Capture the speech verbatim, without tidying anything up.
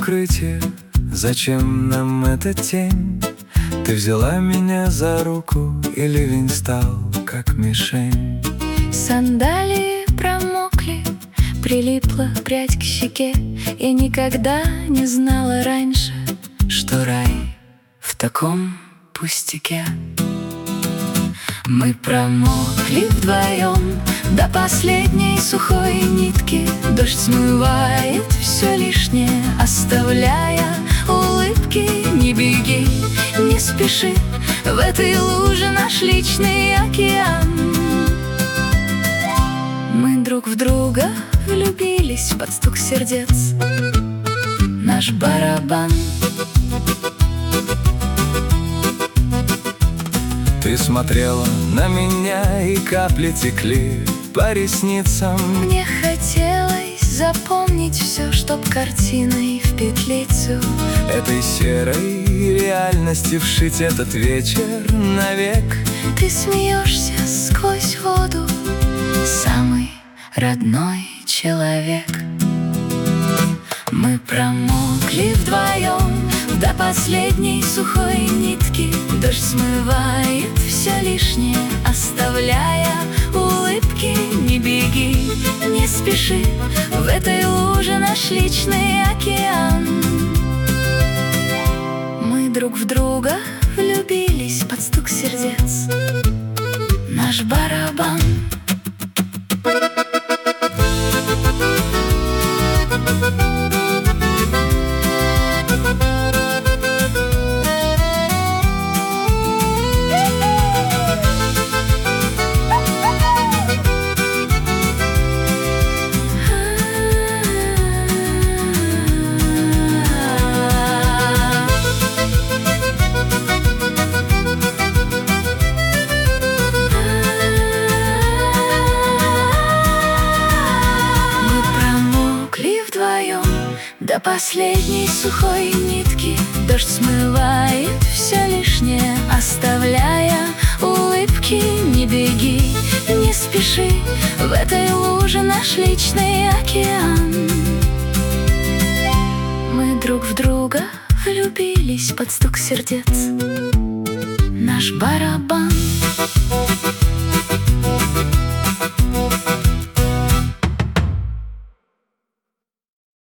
укрытие, зачем нам эта тень? Ты взяла меня за руку, и ливень стал как мишень. Сандалии промокли, прилипла прядь к щеке. Я никогда не знала раньше, что рай в таком пустяке. Мы промокли вдвоем до последней сухой нитки. Дождь смывает все лишнее, оставляя улыбки. Не беги, не спеши, в этой луже наш личный океан. Мы друг в друга влюбились под стук сердец, наш барабан. Ты смотрела на меня, и капли текли по ресницам. Мне хотелось запомнить все, чтоб картиной в петлицу Этой серой реальности вшить этот вечер навек. Ты смеешься сквозь воду, самый родной человек. Мы промокли вдвоем до последней сухой нитки. Дождь смывает все лишнее, оставляя улыбки. Не беги, не спеши, в этой луже наш личный океан. Мы друг в друга влюбились под стук сердец, наш барабан. До последней сухой нитки дождь смывает все лишнее, оставляя улыбки. Не беги, не спеши, в этой луже наш личный океан. Мы друг в друга влюбились под стук сердец, наш барабан.